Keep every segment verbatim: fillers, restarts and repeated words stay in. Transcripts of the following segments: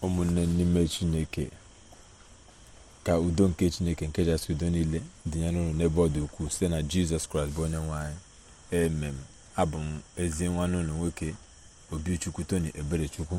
ụmụnne n'ime Chineke, ka udo nke Chineke nke kachasị udo niile dịnyere unu n'ebe ọ dị ukwuu site na Jizọs Kraịst bụ onye nwe anyị. Amen. Abụ m ezi nwanne unu nwoke Obichukwu Tony Eberechukwu.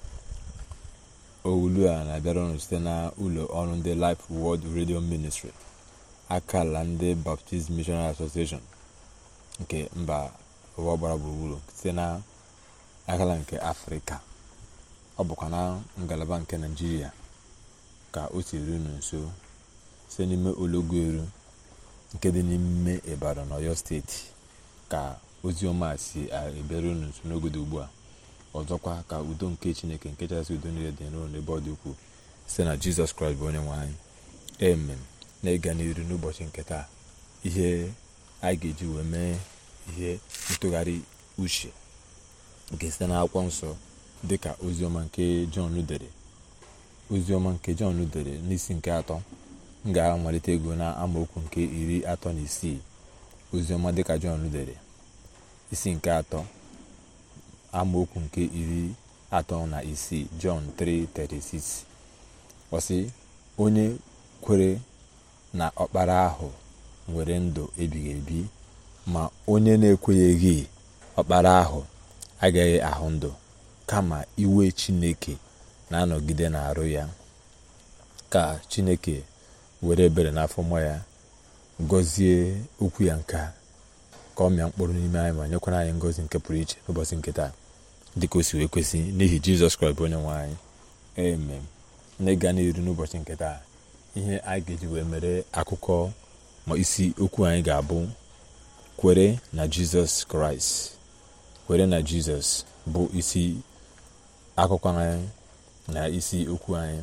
Olu a na-abịara unu site na ụlọ ọrụ ndị Life Word Radio Ministry, akala ndị Baptist Missionary Association nke mba ụwa gbara gburugburu, site na akala nke Afrịka. Ọ bụkwa na ngalaba nke Naịjirịa ka o siri unu nso site n'ime Ologweru nke dị n'ime Ibadan, Ọyọ steeti, ka ozi ọma si ebere unu nso n'ogodo ugbu a. Ọzọkwa, ka udo nke Chineke nke kachasị udo niile dị n'ụlọ n'ebe ọ dị ukwuu site na Jizọs Kraịst bụ onye nwe anyị. Amen. Na ịga n'iru n'ụbọchị nke taa, ihe a ga-eji wee mee ihe ntụgharị uche nke site n'akwụkwọ nsọ dịka oziọma nke Jọn dere. Oziọma nke Jọn dere n'isi nke atọ. M ga-amalite ego na amaokwu nke iri atọ na isii. Oziọma dịka Jọn dere, isi nke atọ, amaokwu nke iri atọ na isii. John three thirty-six. Ọ sị, onye kwere na ọkpara ahụ nwere ndụ ebighị ebi, ma onye na-ekwenyeghị ọkpara ahụ agaghị ahụ ndụ, kama iwe Chineke na-anọgide n'arụ ya. Ka Chineke were ebere n'afọ mmụọ ya gọzie okwu ya nke a, ka ọ mịa mkpụrụ n'ime anyị, ma nyekwara anyị ngọzi nke pụrụ iche n'ụbọchị nke taa, dịka o si wee kwesị, n'ihi Jizọs Kraịst bụ onye nwe anyị. Amen. N'ịga n'iru n'ụbọchị nke taa, ihe anyị ga-eji wee mere akụkọ ma isi okwu anyị ga-abụ kwere na Jizọs Kraịst. Kwere na Jizọs bụ isi akụkọ anyị na isi okwu anyị.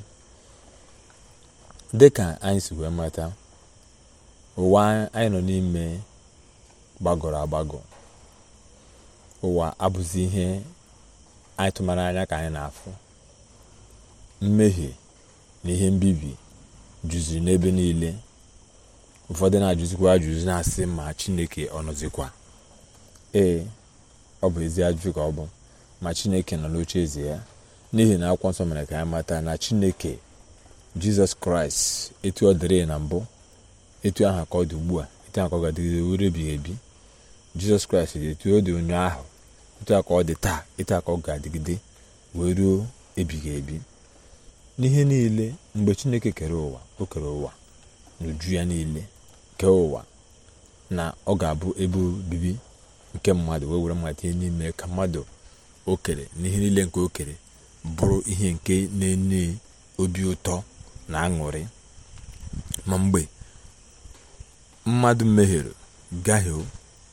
Dịka anyị si wee mata, ụwa anyị nọ n'ime gbagọrọ agbagọ. Ụwa abụzi ihe anyị tụmara anya ka anyị na-afụ. Mmehie na ihe mbibi juziri n'ebe niile. Ụfọdụ na-ajụzikwa ajụjụ na-asị, ma Chineke ọ nọzikwa? Ee, ọ bụ ezi ajụjụ ka ọ bụ, ma Chineke nọ n'oche eze ya, n'ihi na akwụkwọ nsọ mere ka anyị mata na Chineke, Jizọs Kraịst, etu ọ dịrị na mbụ, etu ahụ ka ọ dị ugbu a, etu ahụ ka ọ ga-adịgide were ebighị ebi. Jizọs Kraịst dị etu ọ dị ụnyaahụ, etu ahụ ka ọ dị taa, etu ahụ ka ọ ga-adịgide wee ruo ebighị ebi. N'ihe niile, mgbe Chineke kere ụwa, o kere ụwa n'uju ya niile, kee ụwa na ọ ga-abụ ebe obibi nke mmadụ, wee were mmadụ tinye n'ime, ka mmadụ o kere n'ihe niile nke o kere bụrụ ihe nke na-enye obi ụtọ na aṅụrị. Ma mgbe mmadụ mehiere, gahie,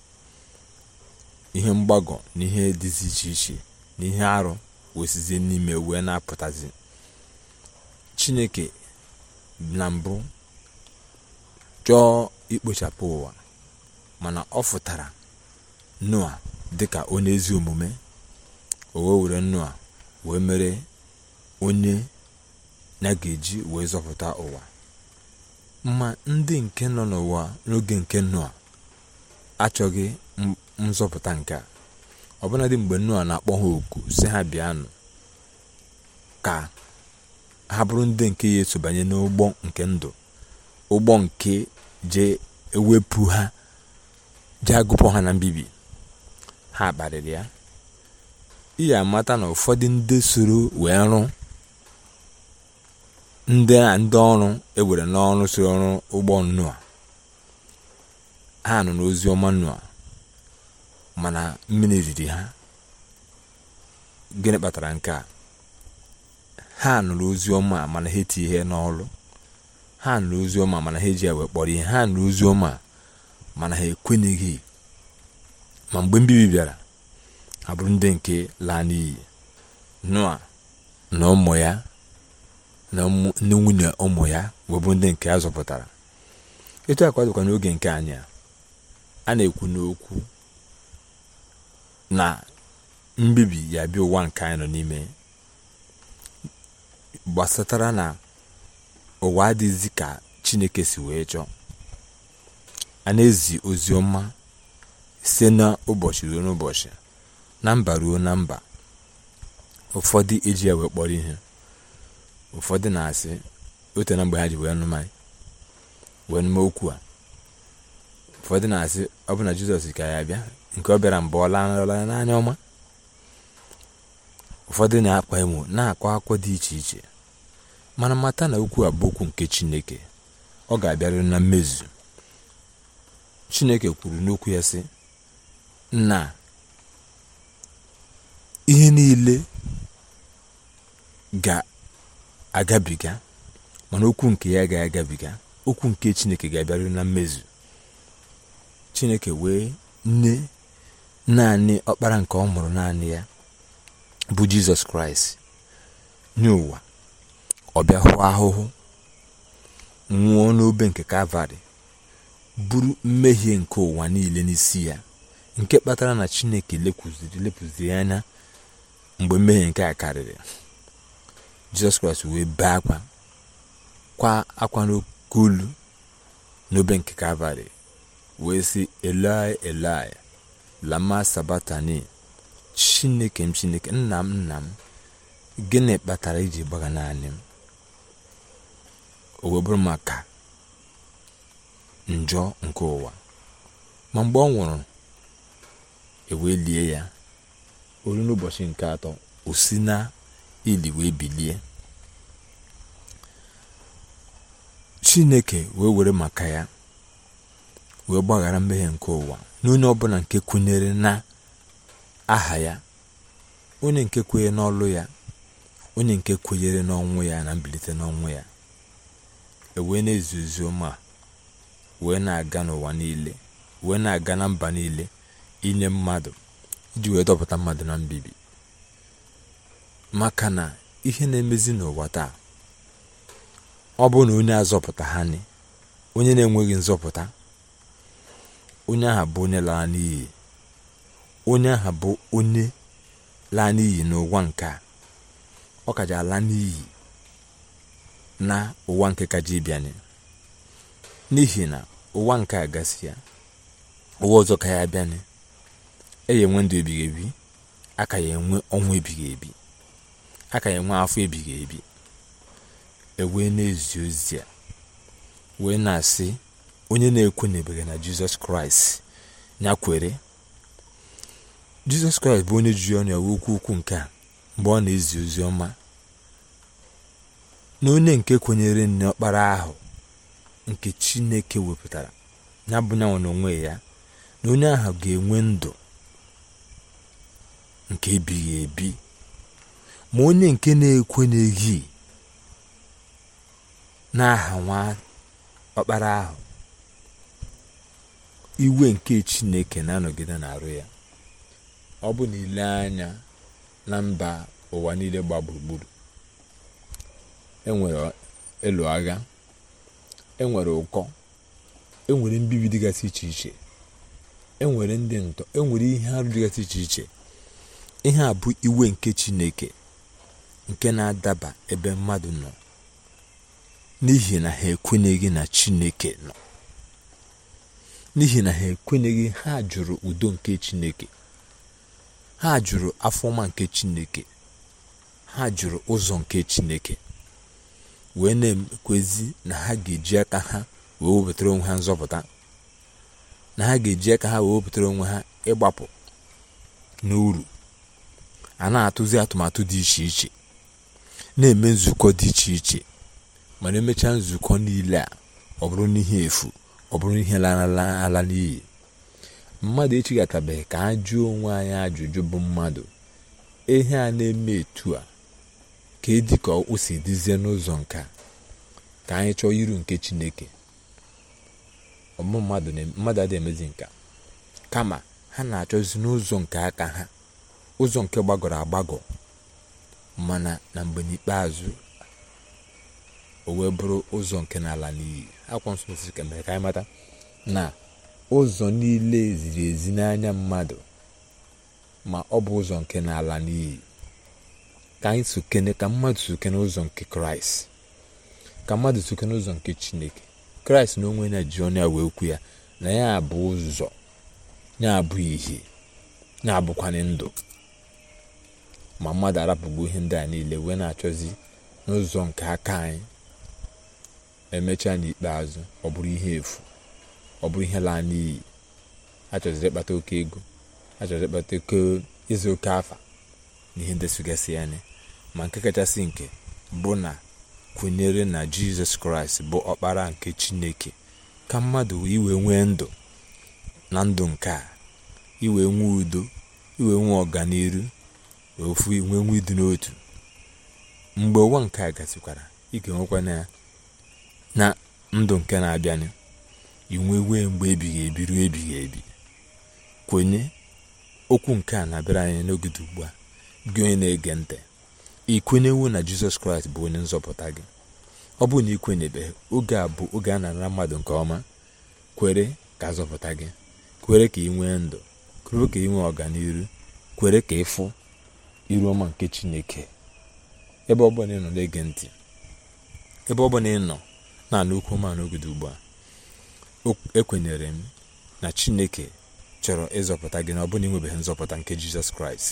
ihe mgbagọ na ihe dịzi iche iche na ihe arụ wesizie n'ime wee na-apụtazi. Chineke na mbụ chọọ ikpochapụ ụwa, mana ọ fụtara Noa dịka onye ezi omume. O wee were Noa wee mere onye na ga-eji wee zọpụta ụwa. Ma ndị nke nọ n'ụwa n'oge nke Noa achọghị nzọpụta nke a. Ọbụnadị mgbe Noa na-akpọ ha oku sị ha bịanụ ka ha bụrụ ndị nke ya eso banye n'ụgbọ nke ndụ, ụgbọ nke je ewepụ ha, je agụpụ ha na mbibi, ha kparịrị ya. Ihe amata na ụfọdụ ndị soro wee rụ, ndị na ndị ọrụ ewere n'ọrụ soro ọrụ ụgbọ Noa, ha nọ n'ozi ọma Noa, mana mmiri riri ha. Gịnị kpatara nke a? Ha nụrụ ozi ọma mana ha eti ihe n'ọrụ. Ha nụrụ ozi ọma mana ha eji ya wee kpọrọ ihe. Ha nụrụ ozi ọma mana ha ekwenyeghị. Ma mgbe mbibi bịara, ha bụrụ ndị nke laa n'iyi. Noa na ụmụ ya na nwunye ụmụ ya wee bụ ndị nke a zọpụtara. Etu a ka ọ dịkwa n'oge nke anyị a. A na-ekwu n'okwu na mbibi ya bịa ụwa nke anyị nọ n'ime, gbasatara na ụwa adịghịzi ka Chineke si wee chọọ. A na-ezi ozi ọma site n'ụbọchị ruo n'ụbọchị, na mba ruo na mba. Ụfọdụ eji ya wee kpọrọ ihe, ụfọdụ na-asị ote na mgbe ha ji wee nụ mmanya wee nụma okwu a. Ụfọdụ na-asị ọ bụ na Jizọs ka ya bịa, nke ọ bịara mgbe ọ laa n'anya ọma. Ụfọdụ na-akpa emo na-akọ akọ dị iche iche, mana mata na okwu a bụ okwu nke Chineke, ọ ga-abịarịrị na mmezu. Chineke kwuru n'okwu ya sị na ihe niile ga-agabiga, mana okwu nke ya ga-agabiga. Okwu nke Chineke ga-abịarịrị na mmezu. Chineke wee nye naanị ọkpara nke ọ mụrụ naanị ya bụ Jizọs Kraịst nye ụwa. Ọ bịa hụ ahụhụ, nwụọ n'obe nke Kalvarị, buru mmehie nke ụwa niile n'isi ya, nke kpatara na Chineke lepụziri lepụziri anya mgbe mmehie nke a karịrị. Jizọs Kraịst wee bee akwa, kwa akwa n'oke olu n'obe nke Kalvarị, wee sị, Eloi Eloi lama sabatani, Chineke m Chineke, nna m nna m, gịnị kpatara iji gbaga naanị m? O wee bụrụ maka njọ nke ụwa. Ma mgbe ọ nwụrụ, e wee lie ya. Olu n'ụbọchị nke atọ, o si na ili wee bilie. Chineke wee were maka ya wee gbaghara mmehie nke ụwa n'onye ọbụla nke kwenyere na aha ya, onye nke kwenyere n'ọlụ ya, onye nke kwenyere n'ọnwụ ya na mbilite n'ọnwụ ya. E wee na-ezi ozi ọma wee na-aga n'ụwa niile, wee na-aga na mba niile, inye mmadụ iji wee dọpụta mmadụ na mbibi. Maka na ihe na-emezi n'ụwa taa, ọ bụ na onye azọpụta ha ni onye na-enweghị nzọpụta, onye ahụ bụ onye lara n'iyi. Onye ahụ bụ onye laa n'iyi n'ụwa nke a, ọ kaja ala n'iyi na ụwa nke kaja ịbịanị. N'ihi na ụwa nke a gasị ya, ụwa ọzọ ka ya abịanị. E ya enwe ndụ ebighị ebi, aka ya enwe ọnwụ ebighị ebi, aka ya enwe afọ ebighị ebi. E wee na-ezi ozi a wee na-asị onye na-ekwenyebeghị na Jizọs Kraịst ya kwere. Jizọs Kraịst bụ onye ji ọnụ ya wee okwu okwu nke a mgbe ọ na-ezi ozi ọma, na onye nke kwenyere n'ọkpara ahụ nke Chineke wepụtara, ya bụ nyanwa n'onwe ya, na onye ahụ ga-enwe ndụ nke ebighị ebi. Ma onye nke na-ekwenyeghị n'aha nwa ọkpara ahụ, iwe nke Chineke na-anọgide n'arụ ya. Ọ bụ na ile anya na mba ụwa niile gba gburugburu, enwere elu agha, enwere ụkọ, enwere mbibi dịgasị iche iche, enwere ndị ntọ, enwere ihe arụ dịgasị iche iche. Ihe a bụ iwe nke Chineke nke na-adaba ebe mmadụ nọ, n'ihi na ha ekwenyeghị na Chineke nọ, n'ihi na ha ekwenyeghị. Ha jụrụ udo nke Chineke, ha jụrụ afọma nke Chineke, ha jụrụ ụzọ nke Chineke, wee na-ekwezi na ha ga-eji aka ha wee wepụtara onwe ha nzọpụta, na ha ga-eji aka ha wee wepụtara onwe ha ịgbapụ n'uru. A na-atụzi atụmatụ dị iche iche, na-eme nzukọ dị iche iche, mana emechaa nzukọ niile a, ọ bụrụ n'ihe efu, ọ bụrụ ihe lara ala n'iyi. Mmadụ echigatabeghị ka ha jụọ onwe anyị ajụjụ bụ mmadụ, ihe a na-eme etu a ka dị ka o si dizie n'ụzọ nke a, ka anyị chọọ iru nke Chineke. Ọmụ mmadụ mmadụ adịghị emezi nka, kama ha na-achọzi n'ụzọ nke aka ha, ụzọ nke gbagọrọ agbagọ. Mana na mgbe n'ikpeazụ, o wee bụrụ ụzọ nke n'ala n'iyi. Akwụkwọ Nsọ si ka mere ka anyị mata na ụzọ niile ziri ezi n'anya mmadụ, ma ọ bụ ụzọ nke n'ala n'iyi. Ka anyị sokene, ka mmadụ sokene ụzọ nke Kraịst, ka mmadụ sokene ụzọ nke Chineke. Kraịst na onwe ya ji ọnụ ya wee kwu ya na ya bụ ụzọ, ya bụ ihe, ya bụkwanị ndụ. Ma mmadụ arapụgo ihe ndị a niile wee na-achọzi n'ụzọ nke aka anyị, emechaa n'ikpeazụ ọ bụrụ ihe efu, ọ bụrụ ihe laa n'iyi. A chọziri ịkpata oke ego, a chọziri ịkpata oke ịzụ oke afa na ihe ndị sigasị ya anya. Ma nke kachasị nke bụ na kwenyere na Jizọs Kraịst bụ ọkpara nke Chineke, ka mmadụ iwe nwee ndụ na ndụ nke a, iwe nwee udo, iwe nwee ọganiru, ofu inwe nwe ịdị n'otu. Mgbe ụwa nke a gasịkwara, ị ga-enwekwa na na ndụ nke na-abịanụ, inwe wee mgbe ebighị ebi ruo ebighị ebi. Kwenye okwu nke a na-abịara anyị n'oge dị ugbu a. Gị onye na-ege ntị, ị kwenyewo na Jizọs Kraịst bụ onye nzọpụta gị? Ọ bụrụ na ị kwenyebeghị, oge a bụ oge a na-anara mmadụ nke ọma. Kwere ka azọpụta gị, kwere ka ị nwee ndụ, kwere ka ị nwee ọganiru, kwere ka ị fụ iru ọma nke Chineke. Ebe ọbụla ị nọ na-ege ntị, ebe ọbụla ị nọ na-anụ okwu ọma n'oge dị ugbu a, ekwenyere m na Chineke chọrọ ịzọpụta gị, na ọ bụrụ na ị nwebeghị nzọpụta nke Jizọs Kraịst.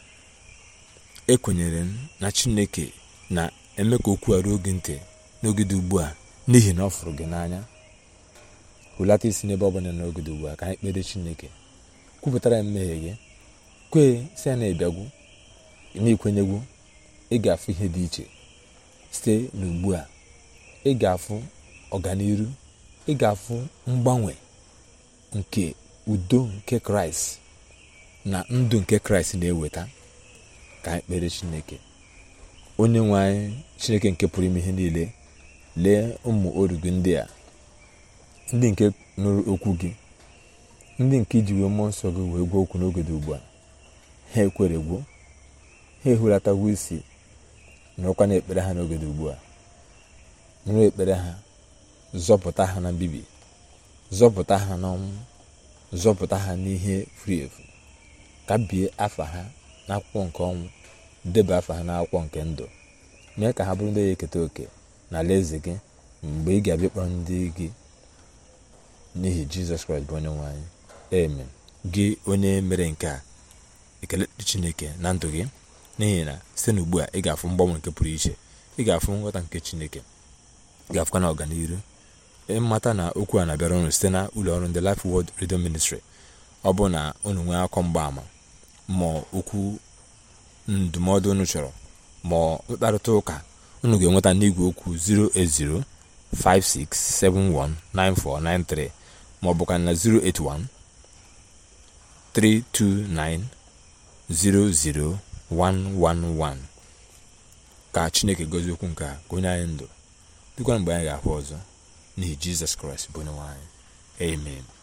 Ekwenyere m na Chineke na-eme ka okwu a ruo gị ntị n'oge dị ugbu a n'ihi na ọ fụrụ gị n'anya. Hulata isi n'ebe ọbụla n'oge dị ugbu a ka anyị kpere Chineke, kwupụtara ya mmehie gị, kwee sị ya na-ebịagwu na ikwenyegwu. Ị ga-afụ ihe dị iche site n'ugbu a. Ị ga-afụ ọganiru, ị ga-afụ mgbanwe nke udo nke Kraịst na ndụ nke Kraịst na-eweta. Ka anyị kpere Chineke. Onye nwe anyị, Chineke nke pụrụ ime ihe niile, lee ụmụ oru gị ndị a, ndị nke nụrụ okwu gị, ndị nke iji wee mmụọ nsọ gị wee gwa okwu n'oge dị ugbu a. Ha ekweregwo, ha ehulatagwo isi, nọrọkwa n'ekpere ha n'oge dị ugbu a. Nụrụ ekpere ha, zọpụta ha na mbibi, zọpụta ha n'ọnwụ, zọpụta ha n'ihe furu efu. Ka bie afa ha n'akwụkwọ nke ọnwụ, deba afa ha n'akwụkwọ nke ndụ. Mee ka ha bụrụ ndị ga-eketa oke na alaeze gị mgbe ị ga-abịa ịkpọrọ ndị gị, n'ihi Jizọs Kraịst bụ onye nwe anyị. Amen. Gị onye mere nke a, ekele Chineke na ndụ gị, n'ihi na site n'ugbu a ị ga-afụ mgbanwe nke pụrụ iche, ị ga-afụ nghọta nke Chineke, ị ga-afụkwa na ọganiru. Ịmata na okwu a na-abịara ọnụ site na ụlọ ọrụ ndị Life Word Radio Ministry. Ọ bụ na unu nwee akọ mgbaama ma okwu ndụmọdụ unu chọrọ ma mkparịta ụka, unu ga-enweta n'igwe okwu zero eight zero five six seven one nine four nine three ma ọ bụkwa na zero eight one three two nine zero zero one one one. Ka Chineke gozie okwu nke a, ka onye anyị ndụ dịkwa mgbe anyị ga-ahụ ọzọ, n'ihi Jizọs Kraịst bụ onye nwe anyị. Amen.